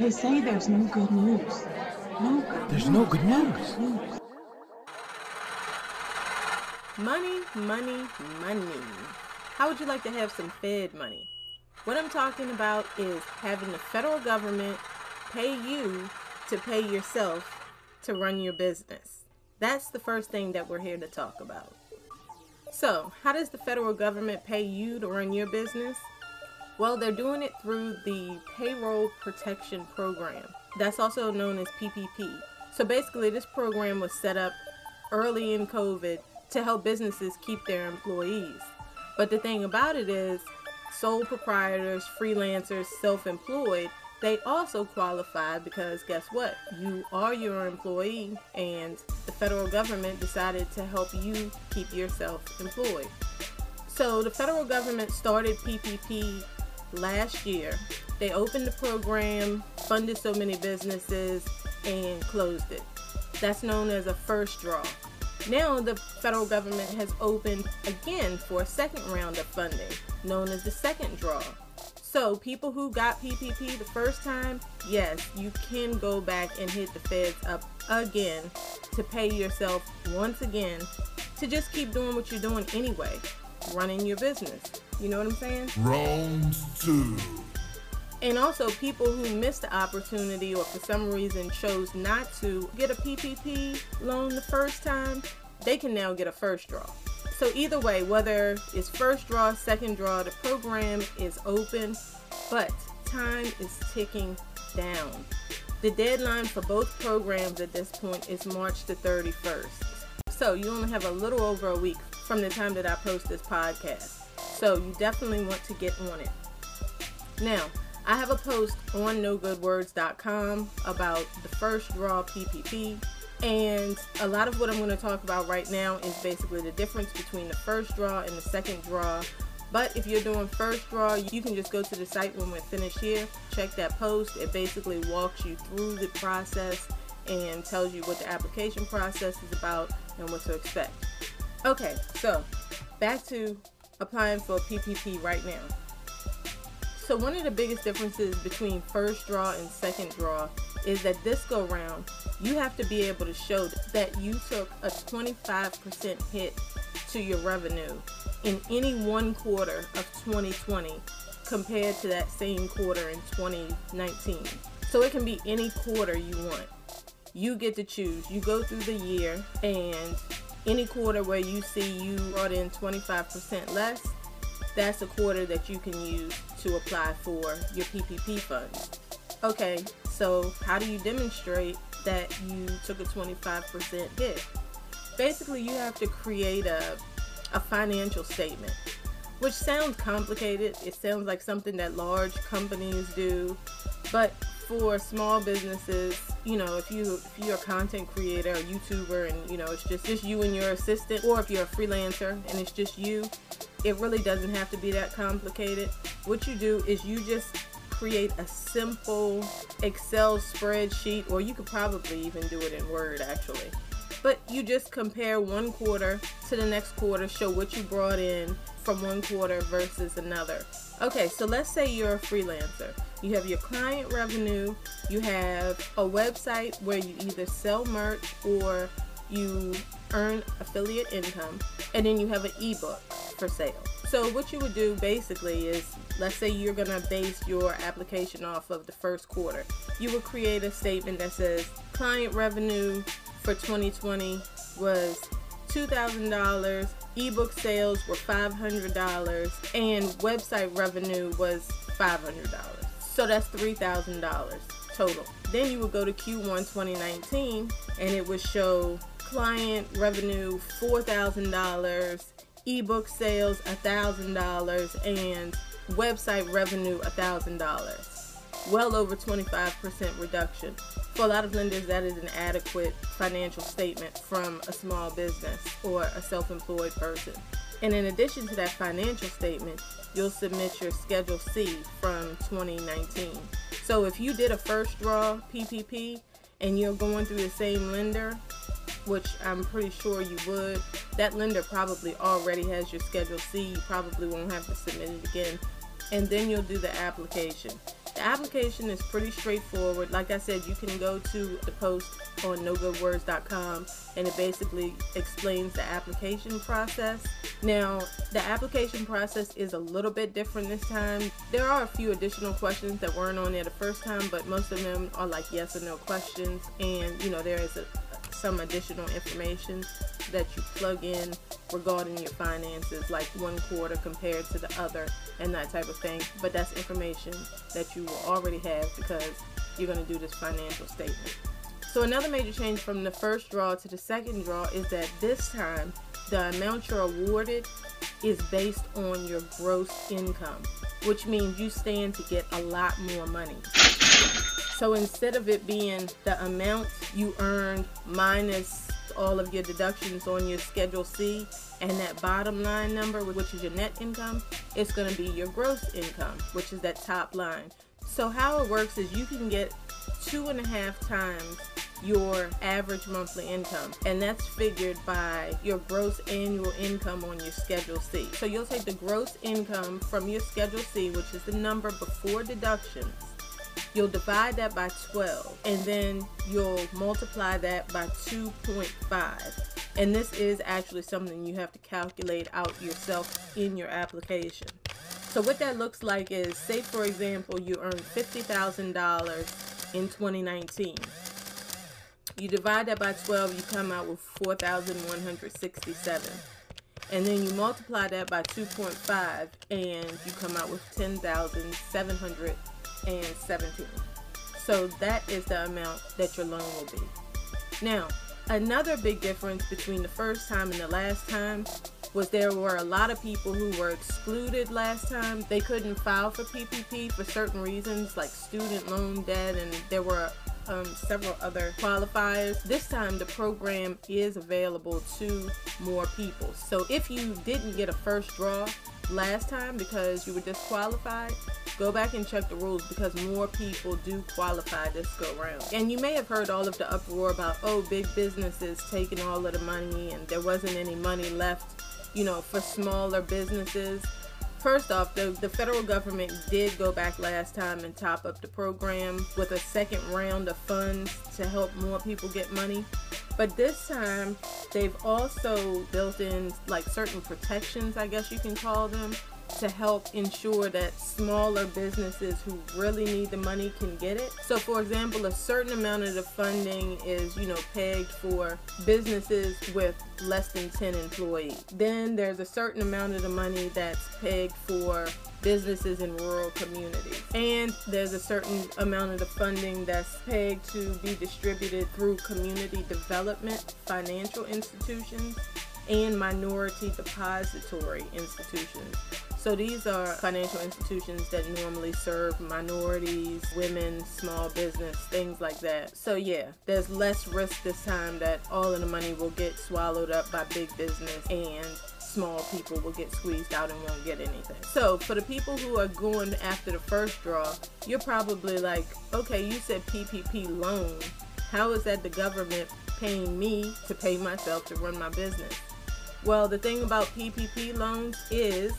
They say there's no good news. There's no good news. Money, money, money. How would you like to have some Fed money? What I'm talking about is having the federal government pay you to pay yourself to run your business. That's the first thing that we're here to talk about. So, how does the federal government pay you to run your business? Well, they're doing it through the Payroll Protection Program. That's also known as PPP. So basically, this program was set up early in COVID to help businesses keep their employees. But the thing about it is, sole proprietors, freelancers, self-employed, they also qualify because guess what? You are your employee, and the federal government decided to help you keep yourself employed. So the federal government started PPP last year. They opened the program, funded so many businesses, and closed it. That's known as a first draw. Now the federal government has opened again for a second round of funding, known as the second draw. So people who got PPP the first time, yes, you can go back and hit the feds up again to pay yourself once again to just keep doing what you're doing anyway, running your business. You know what I'm saying? Round 2. And also people who missed the opportunity or for some reason chose not to get a PPP loan the first time, they can now get a first draw. So either way, whether it's first draw, second draw, the program is open, but time is ticking down. The deadline for both programs at this point is March the 31st. So you only have a little over a week from the time that I post this podcast. So you definitely want to get on it. Now, I have a post on nogoodwords.com about the first draw PPP, and a lot of what I'm going to talk about right now is basically the difference between the first draw and the second draw. But if you're doing first draw, you can just go to the site when we're finished here, check that post. It basically walks you through the process and tells you what the application process is about and what to expect. Okay, so back to applying for PPP right now. So one of the biggest differences between first draw and second draw is that this go round, you have to be able to show that you took a 25% hit to your revenue in any one quarter of 2020 compared to that same quarter in 2019. So it can be any quarter you want. You get to choose. You go through the year, and any quarter where you see you brought in 25% less, that's a quarter that you can use to apply for your PPP funds. Okay, so how do you demonstrate that you took a 25% hit? Basically, you have to create a financial statement, which sounds complicated. It sounds like something that large companies do, but for small businesses, you know, if you're a content creator, a YouTuber, and you know it's just you and your assistant, or if you're a freelancer and it's just you, it really doesn't have to be that complicated. What you do is you just create a simple Excel spreadsheet, or you could probably even do it in Word actually. But you just compare one quarter to the next quarter, show what you brought in from one quarter versus another. Okay, so let's say you're a freelancer. You have your client revenue, you have a website where you either sell merch or you earn affiliate income, and then you have an ebook for sale. So what you would do basically is, let's say you're gonna base your application off of the first quarter. You would create a statement that says client revenue for 2020 was $2,000, ebook sales were $500, and website revenue was $500. So that's $3,000 total. Then you would go to Q1 2019 and it would show client revenue $4,000, ebook sales $1,000, and website revenue $1,000. Well over 25% reduction. For a lot of lenders, that is an adequate financial statement from a small business or a self-employed person. And in addition to that financial statement, you'll submit your Schedule C from 2019. So if you did a first draw PPP and you're going through the same lender, which I'm pretty sure you would, that lender probably already has your Schedule C. You probably won't have to submit it again. And then you'll do the application. The The application is pretty straightforward. Like I said, you can go to the post on nogoodwords.com and it basically explains the application process. Now, the application process is a little bit different this time. There are a few additional questions that weren't on there the first time, but most of them are like yes or no questions, and there is some additional information that you plug in regarding your finances, like one quarter compared to the other and that type of thing. But that's information that you will already have because you're going to do this financial statement. So another major change from the first draw to the second draw is that this time the amount you're awarded is based on your gross income, which means you stand to get a lot more money. So instead of it being the amount you earned minus all of your deductions on your Schedule C and that bottom line number, which is your net income, it's going to be your gross income, which is that top line. So how it works is you can get 2.5 times your average monthly income, and that's figured by your gross annual income on your Schedule C. So you'll take the gross income from your Schedule C, which is the number before deductions. You'll divide that by 12, and then you'll multiply that by 2.5. And this is actually something you have to calculate out yourself in your application. So what that looks like is, say for example, you earned $50,000 in 2019. You divide that by 12, you come out with 4,167. And then you multiply that by 2.5, and you come out with 10,717. So that is the amount that your loan will be. Now, another big difference between the first time and the last time was there were a lot of people who were excluded last time. They couldn't file for PPP for certain reasons, like student loan debt, and there were several other qualifiers. This time the program is available to more people. So if you didn't get a first draw last time because you were disqualified, go back and check the rules because more people do qualify this go round. And you may have heard all of the uproar about, oh, big businesses taking all of the money and there wasn't any money left, for smaller businesses. First off, the federal government did go back last time and top up the program with a second round of funds to help more people get money. But this time, they've also built in like certain protections, I guess you can call them, to help ensure that smaller businesses who really need the money can get it. So for example, a certain amount of the funding is, pegged for businesses with less than 10 employees. Then there's a certain amount of the money that's pegged for businesses in rural communities. And there's a certain amount of the funding that's pegged to be distributed through community development, financial institutions, and minority depository institutions. So these are financial institutions that normally serve minorities, women, small business, things like that. So yeah, there's less risk this time that all of the money will get swallowed up by big business and small people will get squeezed out and won't get anything. So for the people who are going after the first draw, you're probably like, okay, you said PPP loan. How is that the government paying me to pay myself to run my business? Well, the thing about PPP loans is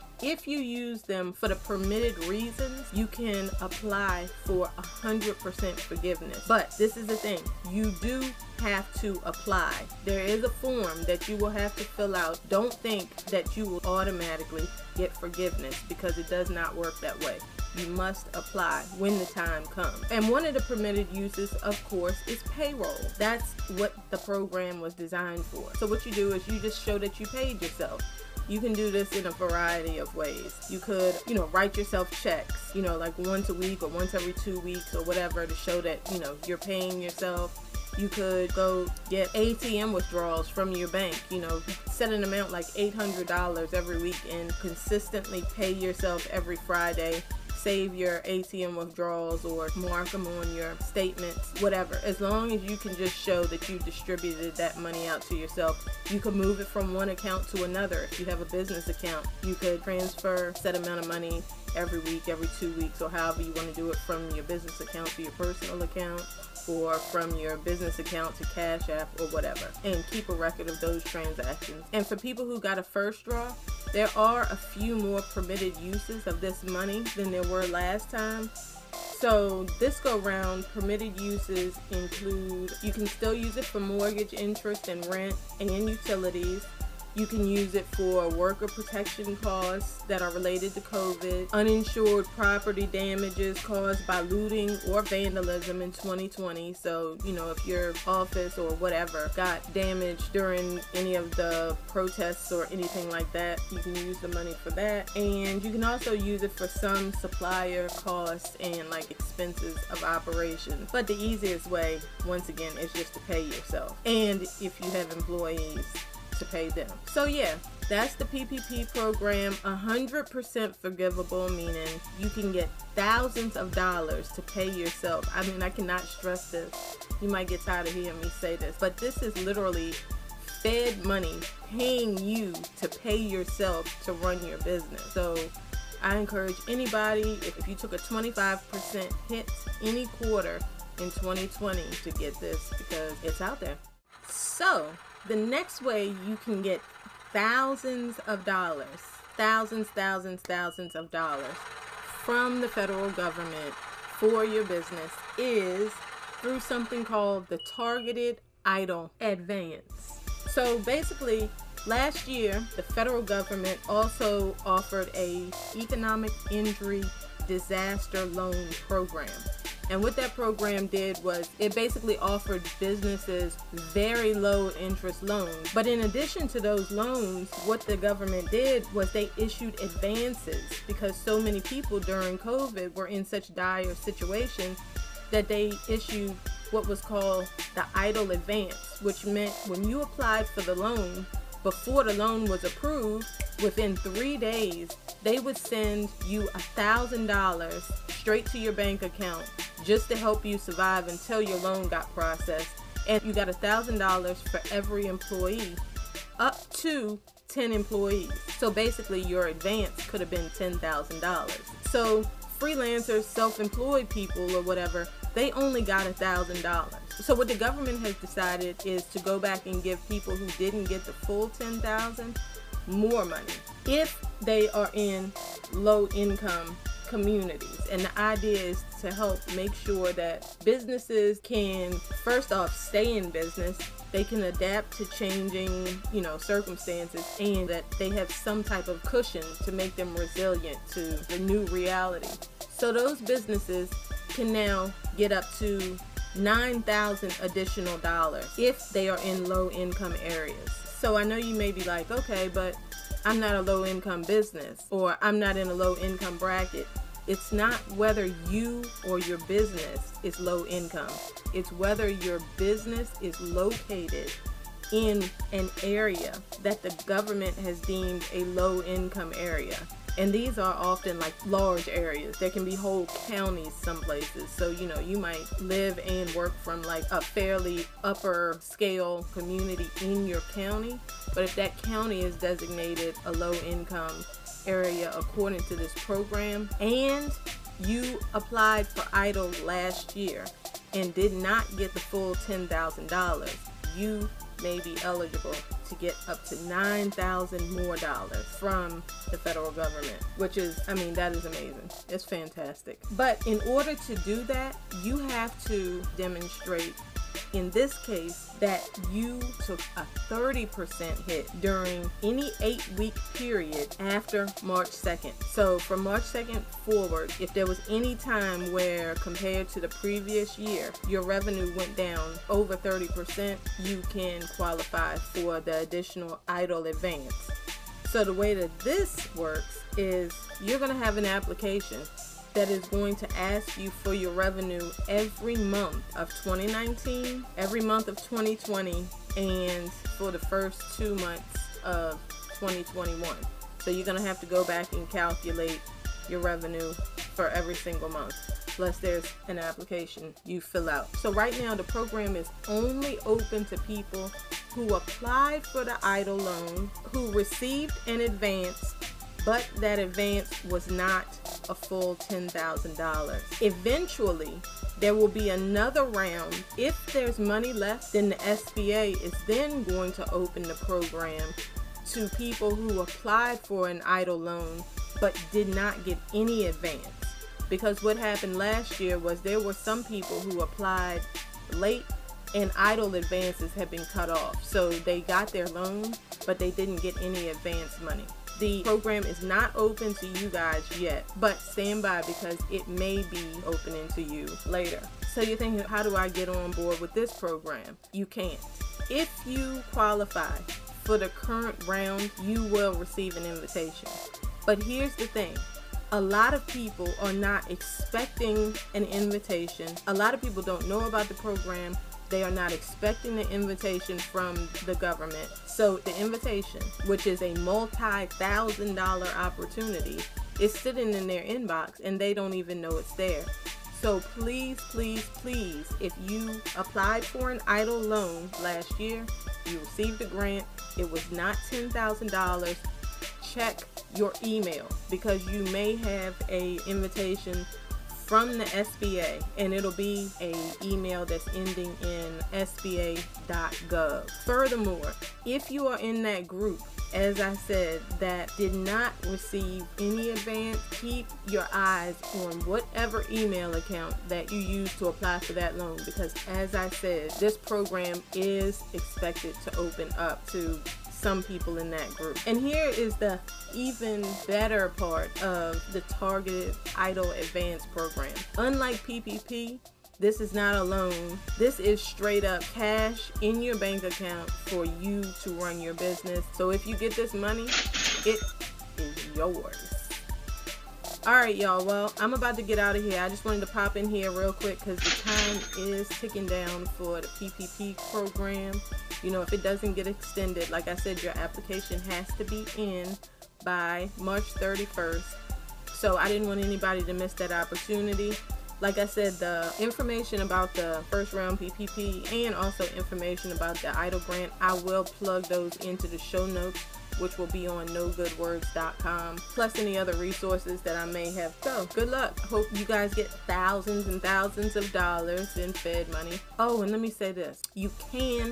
if you use them for the permitted reasons, you can apply for 100% forgiveness. But this is the thing, you do have to apply. There is a form that you will have to fill out. Don't think that you will automatically get forgiveness because it does not work that way. You must apply when the time comes. And one of the permitted uses, of course, is payroll. That's what the program was designed for. So what you do is you just show that you paid yourself. You can do this in a variety of ways. You could, write yourself checks, like once a week or once every 2 weeks or whatever to show that, you're paying yourself. You could go get ATM withdrawals from your bank, set an amount like $800 every week and consistently pay yourself every Friday. Save your ATM withdrawals or mark them on your statements, whatever. As long as you can just show that you distributed that money out to yourself, you can move it from one account to another. If you have a business account, you could transfer a set amount of money every week, every 2 weeks, or however you want to do it from your business account to your personal account, or from your business account to Cash App or whatever, and keep a record of those transactions. And for people who got a first draw, there are a few more permitted uses of this money than there were last time. So this go round, permitted uses include, you can still use it for mortgage interest and rent and utilities. You can use it for worker protection costs that are related to COVID, uninsured property damages caused by looting or vandalism in 2020. So, if your office or whatever got damaged during any of the protests or anything like that, you can use the money for that. And you can also use it for some supplier costs and expenses of operation. But the easiest way, once again, is just to pay yourself. And if you have employees, to pay them. So yeah, that's the PPP program. 100% forgivable, meaning you can get thousands of dollars to pay yourself. I mean, I cannot stress this. You might get tired of hearing me say this, but this is literally Fed money paying you to pay yourself to run your business. So I encourage anybody, if you took a 25% hit any quarter in 2020, to get this, because it's out there. So the next way you can get thousands of dollars from the federal government for your business is through something called the Targeted EIDL Advance. So basically, last year, the federal government also offered a economic injury disaster loan program. And what that program did was it basically offered businesses very low interest loans. But in addition to those loans, what the government did was they issued advances, because so many people during COVID were in such dire situations that they issued what was called the EIDL Advance, which meant when you applied for the loan, before the loan was approved, within 3 days, they would send you $1,000 straight to your bank account just to help you survive until your loan got processed. And you got $1,000 for every employee, up to 10 employees. So basically your advance could have been $10,000. So freelancers, self-employed people or whatever, they only got $1,000. So what the government has decided is to go back and give people who didn't get the full $10,000 more money if they are in low income communities. And the idea is to help make sure that businesses can, first off, stay in business, they can adapt to changing, circumstances, and that they have some type of cushion to make them resilient to the new reality. So those businesses can now get up to $9,000 additional dollars if they are in low income areas. So I know you may be like, okay, but I'm not a low income business, or I'm not in a low income bracket. It's not whether you or your business is low income. It's whether your business is located in an area that the government has deemed a low income area. And these are often large areas. There can be whole counties some places. So, you might live and work from a fairly upper scale community in your county. But if that county is designated a low income area according to this program, and you applied for EIDL last year and did not get the full $10,000, you may be eligible to get up to $9,000 more dollars from the federal government, which is, that is amazing. It's fantastic. But in order to do that, you have to demonstrate, in this case, that you took a 30% hit during any 8-week period after March 2nd. So from March 2nd forward, if there was any time where, compared to the previous year, your revenue went down over 30%, you can qualify for the additional EIDL Advance. So the way that this works is you're going to have an application that is going to ask you for your revenue every month of 2019, every month of 2020, and for the first 2 months of 2021. So you're going to have to go back and calculate your revenue for every single month. Plus there's an application you fill out. So right now the program is only open to people who applied for the EIDL loan, who received an advance, but that advance was not a full $10,000. Eventually, there will be another round. If there's money left, then the SBA is then going to open the program to people who applied for an EIDL loan but did not get any advance. Because what happened last year was there were some people who applied late and idle advances have been cut off. So they got their loan, but they didn't get any advance money. The program is not open to you guys yet, but stand by because it may be opening to you later. So you're thinking, how do I get on board with this program? You can't. If you qualify for the current round, you will receive an invitation. But here's the thing. A lot of people are not expecting an invitation. A lot of people don't know about the program. They are not expecting the invitation from the government. So the invitation, which is a multi-$1,000 opportunity, is sitting in their inbox and they don't even know it's there. So please, please, please, if you applied for an EIDL loan last year, you received a grant, it was not $10,000, check your email because you may have a invitation from the SBA and it'll be a email that's ending in sba.gov. Furthermore, if you are in that group, as I said, that did not receive any advance, keep your eyes on whatever email account that you use to apply for that loan because as I said, this program is expected to open up to some people in that group. And here is the even better part of the Targeted EIDL Advance program. Unlike PPP, this is not a loan. This is straight up cash in your bank account for you to run your business. So if you get this money, it is yours. Alright y'all, well, I'm about to get out of here. I just wanted to pop in here real quick because the time is ticking down for the PPP program. You know, if it doesn't get extended, like I said, your application has to be in by March 31st. So I didn't want anybody to miss that opportunity. Like I said, the information about the first round PPP and also information about the EIDL grant, I will plug those into the show notes, which will be on nogoodwords.com, plus any other resources that I may have. So good luck. Hope you guys get thousands and thousands of dollars in Fed money. Oh, and let me say this. You can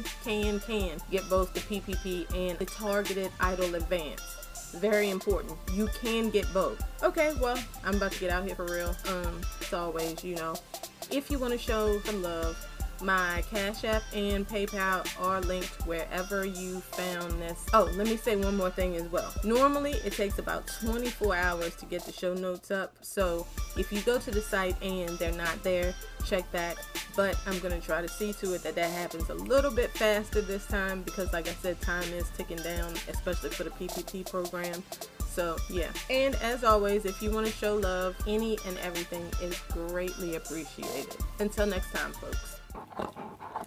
get both the PPP and the Targeted EIDL Advance. Very important. You can get both. Okay, well, I'm about to get out here for real. As always, you know, if you want to show some love, my Cash App and PayPal are linked wherever you found this. Oh, let me say one more thing as well. Normally, it takes about 24 hours to get the show notes up. So if you go to the site and they're not there, check that. But I'm going to try to see to it that that happens a little bit faster this time because, like I said, time is ticking down, especially for the PPP program. So yeah, and as always, if you want to show love, any and everything is greatly appreciated. Until next time, folks.